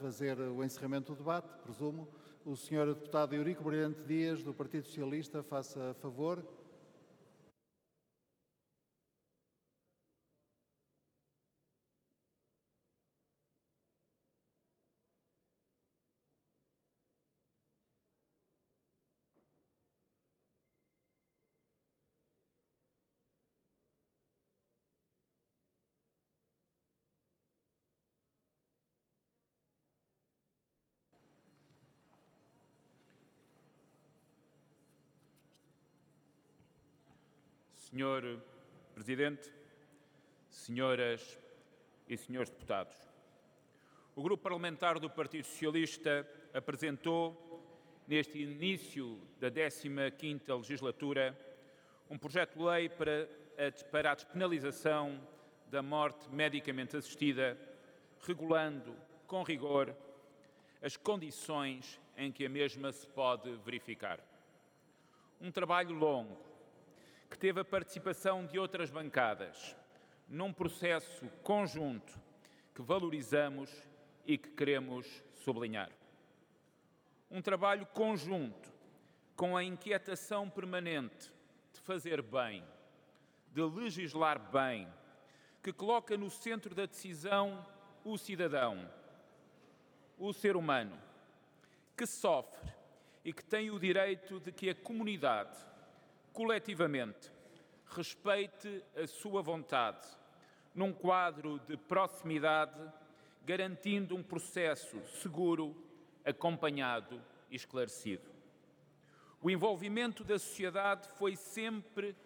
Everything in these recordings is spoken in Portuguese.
fazer o encerramento do debate, presumo. O Sr. Deputado Eurico Brilhante Dias, do Partido Socialista, faça favor. Senhor Presidente, senhoras e senhores deputados, o Grupo Parlamentar do Partido Socialista apresentou, neste início da 15ª legislatura, um projeto de lei para a despenalização da morte medicamente assistida, regulando com rigor as condições em que a mesma se pode verificar. Um trabalho longo, que teve a participação de outras bancadas, num processo conjunto que valorizamos e que queremos sublinhar. Um trabalho conjunto com a inquietação permanente de fazer bem, de legislar bem, que coloca no centro da decisão o cidadão, o ser humano, que sofre e que tem o direito de que a comunidade, coletivamente, respeite a sua vontade, num quadro de proximidade, garantindo um processo seguro, acompanhado e esclarecido. O envolvimento da sociedade foi sempre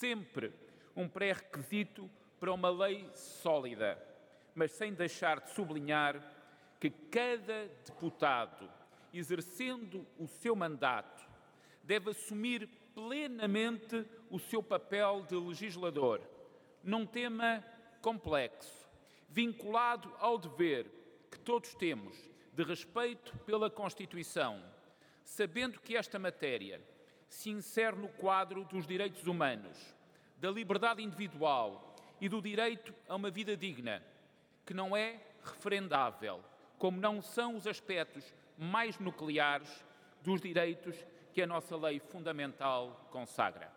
um pré-requisito para uma lei sólida, mas sem deixar de sublinhar que cada deputado, exercendo o seu mandato, deve assumir plenamente o seu papel de legislador, num tema complexo, vinculado ao dever que todos temos de respeito pela Constituição, sabendo que esta matéria se insere no quadro dos direitos humanos, da liberdade individual e do direito a uma vida digna, que não é referendável, como não são os aspectos mais nucleares dos direitos que a nossa lei fundamental consagra.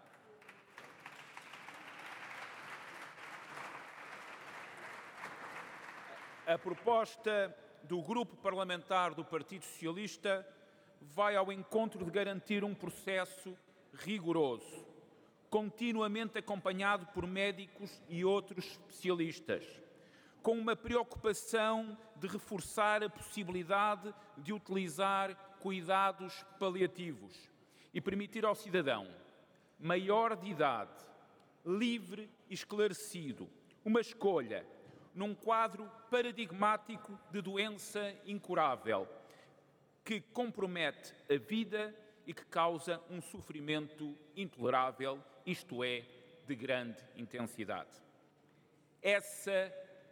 A proposta do Grupo Parlamentar do Partido Socialista vai ao encontro de garantir um processo rigoroso, continuamente acompanhado por médicos e outros especialistas, com uma preocupação de reforçar a possibilidade de utilizar cuidados paliativos e permitir ao cidadão maior de idade, livre e esclarecido, uma escolha num quadro paradigmático de doença incurável que compromete a vida e que causa um sofrimento intolerável, isto é, de grande intensidade. Essa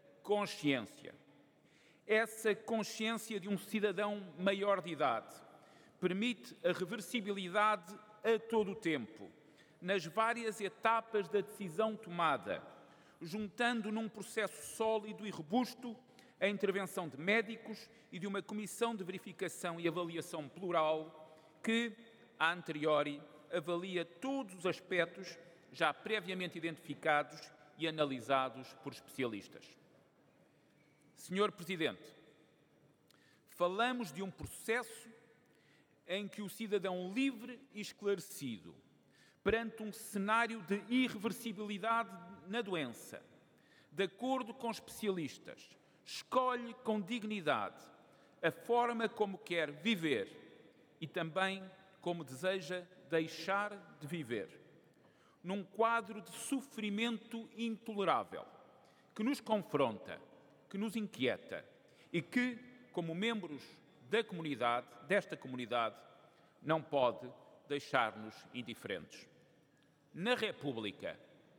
consciência de um cidadão maior de idade permite a reversibilidade a todo o tempo, nas várias etapas da decisão tomada, juntando num processo sólido e robusto a intervenção de médicos e de uma comissão de verificação e avaliação plural que, a anteriori, avalia todos os aspectos já previamente identificados e analisados por especialistas. Senhor Presidente, falamos de um processo em que o cidadão livre e esclarecido, perante um cenário de irreversibilidade na doença, de acordo com especialistas, escolhe com dignidade a forma como quer viver e também como deseja deixar de viver, num quadro de sofrimento intolerável, que nos confronta, que nos inquieta e que, como membros desta comunidade, não pode deixar-nos indiferentes. Na República,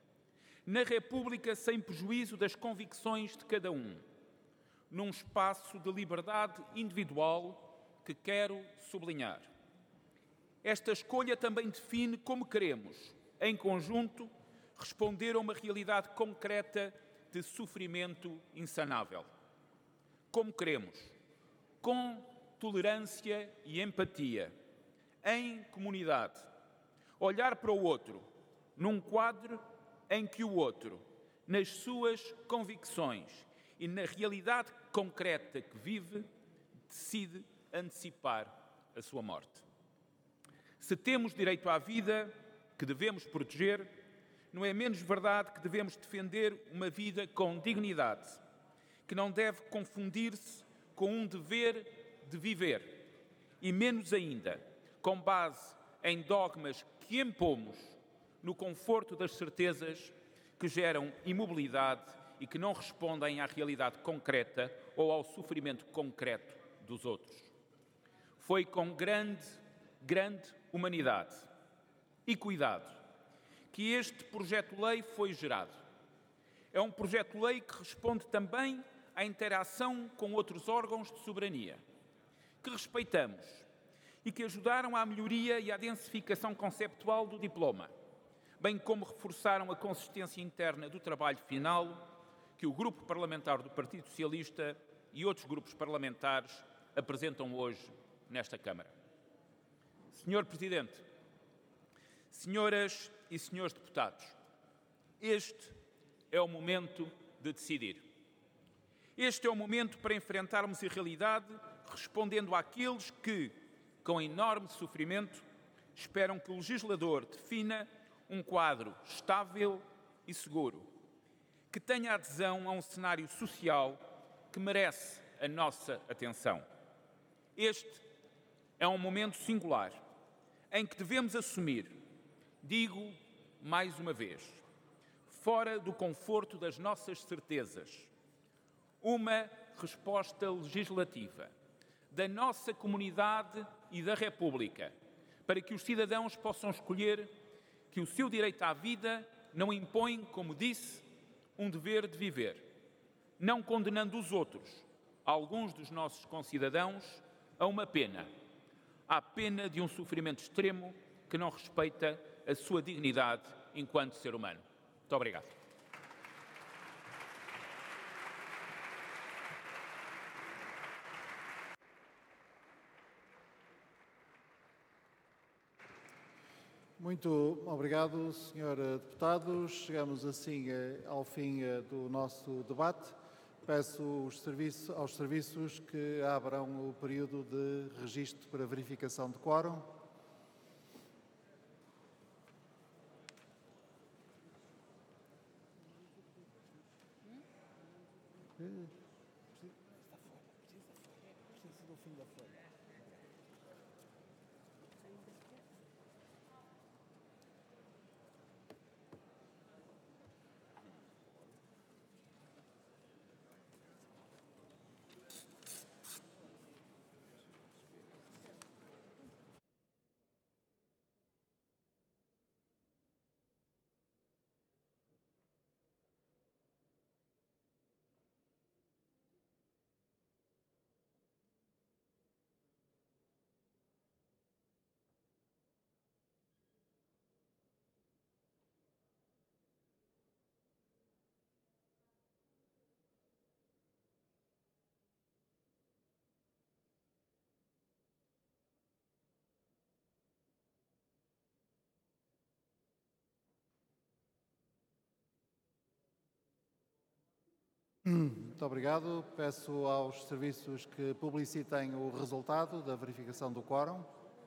sem prejuízo das convicções de cada um, num espaço de liberdade individual que quero sublinhar. Esta escolha também define como queremos, em conjunto, responder a uma realidade concreta de sofrimento insanável. Como queremos com tolerância e empatia, em comunidade, olhar para o outro, num quadro em que o outro, nas suas convicções e na realidade concreta que vive, decide antecipar a sua morte. Se temos direito à vida, que devemos proteger, não é menos verdade que devemos defender uma vida com dignidade, que não deve confundir-se com um dever de viver, e menos ainda com base em dogmas que impomos no conforto das certezas que geram imobilidade e que não respondem à realidade concreta ou ao sofrimento concreto dos outros. Foi com grande humanidade e cuidado que este projeto-lei foi gerado. É um projeto-lei que responde também à interação com outros órgãos de soberania, que respeitamos e que ajudaram à melhoria e à densificação conceptual do diploma, bem como reforçaram a consistência interna do trabalho final que o Grupo Parlamentar do Partido Socialista e outros grupos parlamentares apresentam hoje nesta Câmara. Senhor Presidente, senhoras e senhores deputados, este é o momento de decidir. Este é o momento para enfrentarmos a realidade respondendo àqueles que, com enorme sofrimento, esperam que o legislador defina um quadro estável e seguro, que tenha adesão a um cenário social que merece a nossa atenção. Este é um momento singular em que devemos assumir, digo mais uma vez, fora do conforto das nossas certezas, uma resposta legislativa da nossa comunidade e da República para que os cidadãos possam escolher que o seu direito à vida não impõe, como disse, um dever de viver, não condenando os outros, alguns dos nossos concidadãos, a uma pena, à pena de um sofrimento extremo que não respeita a sua dignidade enquanto ser humano. Muito obrigado. Muito obrigado, Sr. Deputado. Chegamos assim ao fim do nosso debate. Peço aos serviços que abram o período de registro para verificação de quórum. Muito obrigado. Peço aos serviços que publicitem o resultado da verificação do quórum.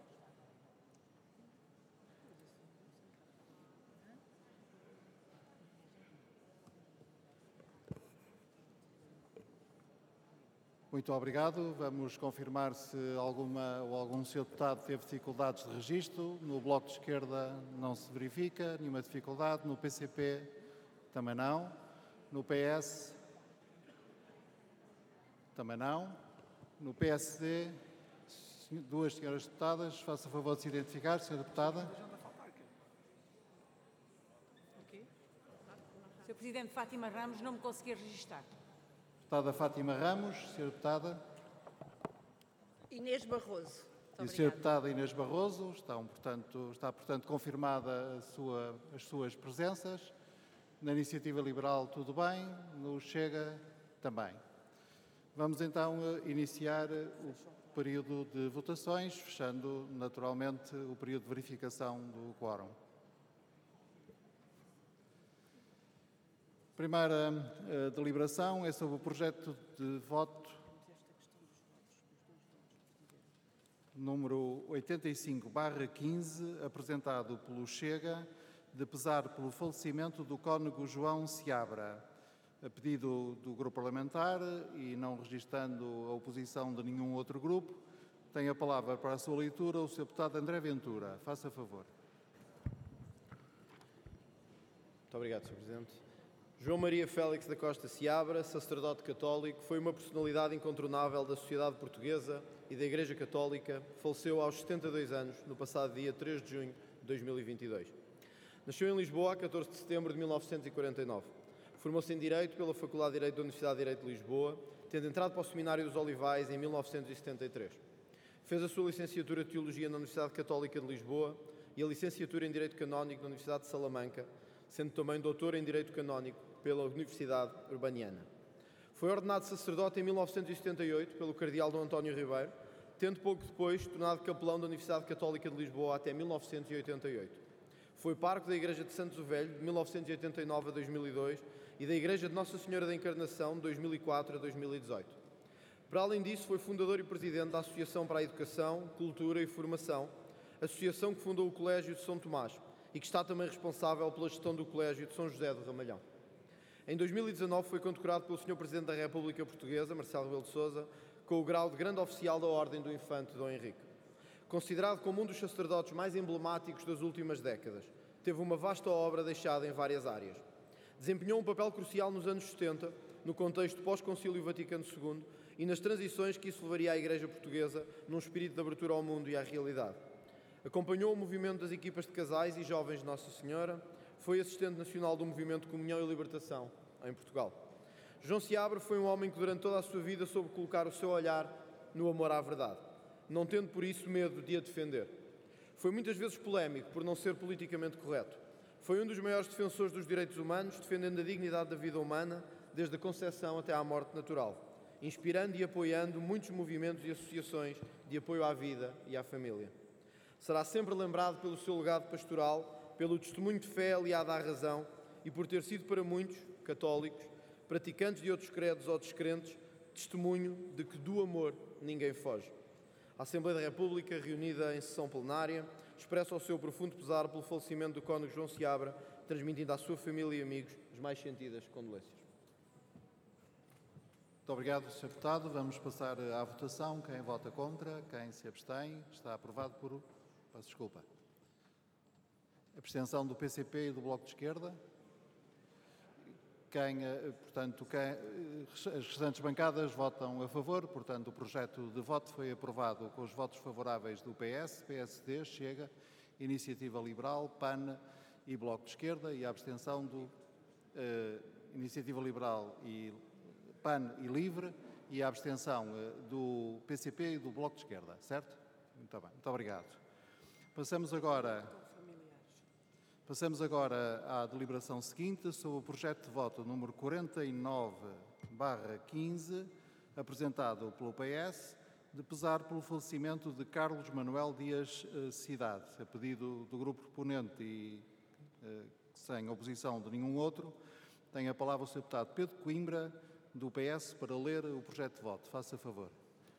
Muito obrigado. Vamos confirmar se algum senhor deputado teve dificuldades de registro. No Bloco de Esquerda não se verifica nenhuma dificuldade. No PCP também não. No PS também não. No PSD, duas senhoras deputadas. Faça favor de se identificar, senhora deputada. Sr. Presidente, Fátima Ramos, não me consegui registrar. Deputada Fátima Ramos, senhora deputada. Inês Barroso. E a senhora deputada Inês Barroso. Está, portanto, confirmada as suas presenças. Na Iniciativa Liberal, tudo bem. No Chega, também. Vamos então iniciar o período de votações, fechando naturalmente o período de verificação do quórum. A primeira deliberação é sobre o projeto de voto número 85/15, apresentado pelo Chega, de pesar pelo falecimento do cônego João Seabra. A pedido do grupo parlamentar e não registando a oposição de nenhum outro grupo, tem a palavra para a sua leitura o Sr. Deputado André Ventura. Faça favor. Muito obrigado, Sr. Presidente. João Maria Félix da Costa Seabra, sacerdote católico, foi uma personalidade incontornável da sociedade portuguesa e da Igreja Católica. Faleceu aos 72 anos, no passado dia 3 de junho de 2022. Nasceu em Lisboa a 14 de setembro de 1949. Formou-se em Direito pela Faculdade de Direito da Universidade de Direito de Lisboa, tendo entrado para o Seminário dos Olivais em 1973. Fez a sua licenciatura de Teologia na Universidade Católica de Lisboa e a licenciatura em Direito Canónico na Universidade de Salamanca, sendo também doutor em Direito Canónico pela Universidade Urbaniana. Foi ordenado sacerdote em 1978 pelo cardeal Dom António Ribeiro, tendo pouco depois tornado capelão da Universidade Católica de Lisboa até 1988. Foi pároco da Igreja de Santos o Velho de 1989 a 2002 e da Igreja de Nossa Senhora da Encarnação de 2004 a 2018. Para além disso, foi fundador e presidente da Associação para a Educação, Cultura e Formação, associação que fundou o Colégio de São Tomás e que está também responsável pela gestão do Colégio de São José do Ramalhão. Em 2019 foi condecorado pelo Sr. Presidente da República Portuguesa, Marcelo Rebelo de Sousa, com o grau de Grande Oficial da Ordem do Infante Dom Henrique. Considerado como um dos sacerdotes mais emblemáticos das últimas décadas, teve uma vasta obra deixada em várias áreas. Desempenhou um papel crucial nos anos 70, no contexto pós-Concílio Vaticano II e nas transições que isso levaria à Igreja Portuguesa num espírito de abertura ao mundo e à realidade. Acompanhou o movimento das equipas de casais e jovens de Nossa Senhora, foi assistente nacional do movimento Comunhão e Libertação, em Portugal. João Seabra foi um homem que durante toda a sua vida soube colocar o seu olhar no amor à verdade, não tendo por isso medo de a defender. Foi muitas vezes polémico por não ser politicamente correto. Foi um dos maiores defensores dos direitos humanos, defendendo a dignidade da vida humana, desde a concepção até à morte natural, inspirando e apoiando muitos movimentos e associações de apoio à vida e à família. Será sempre lembrado pelo seu legado pastoral, pelo testemunho de fé aliado à razão e por ter sido para muitos, católicos, praticantes de outros credos ou descrentes, testemunho de que do amor ninguém foge. A Assembleia da República, reunida em sessão plenária, expressa o seu profundo pesar pelo falecimento do cônego João Seabra, transmitindo à sua família e amigos as mais sentidas condolências. Muito obrigado, Sr. Deputado. Vamos passar à votação. Quem vota contra, quem se abstém, está aprovado por... Peço desculpa. Abstenção do PCP e do Bloco de Esquerda. As restantes bancadas votam a favor, portanto, o projeto de voto foi aprovado com os votos favoráveis do PS, PSD, Chega, Iniciativa Liberal, PAN e Bloco de Esquerda, e a abstenção do Iniciativa Liberal e PAN e Livre, e a abstenção do PCP e do Bloco de Esquerda, certo? Muito bem, muito obrigado. Passamos agora à deliberação seguinte sobre o projeto de voto número 49/15, apresentado pelo PS, de pesar pelo falecimento de Carlos Manuel Dias Cidade. A pedido do grupo proponente e sem oposição de nenhum outro, tem a palavra o Sr. Deputado Pedro Coimbra, do PS, para ler o projeto de voto. Faça favor.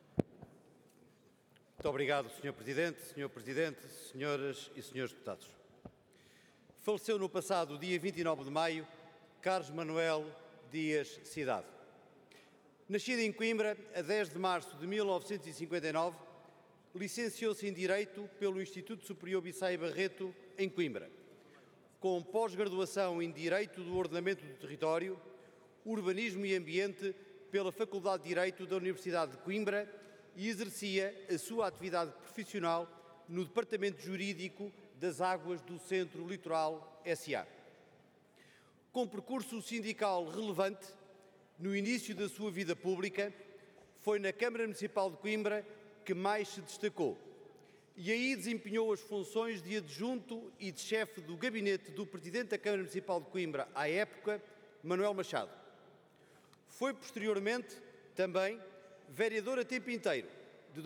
Muito obrigado, Sr. Presidente, senhoras e senhores deputados. Faleceu no passado dia 29 de maio Carlos Manuel Dias Cidade. Nascido em Coimbra a 10 de março de 1959, licenciou-se em Direito pelo Instituto Superior Bissai Barreto, em Coimbra, com pós-graduação em Direito do Ordenamento do Território, Urbanismo e Ambiente pela Faculdade de Direito da Universidade de Coimbra e exercia a sua atividade profissional no Departamento Jurídico das Águas do Centro Litoral S.A. Com percurso sindical relevante, no início da sua vida pública, foi na Câmara Municipal de Coimbra que mais se destacou, e aí desempenhou as funções de adjunto e de chefe do gabinete do Presidente da Câmara Municipal de Coimbra, à época, Manuel Machado. Foi posteriormente Também vereador a tempo inteiro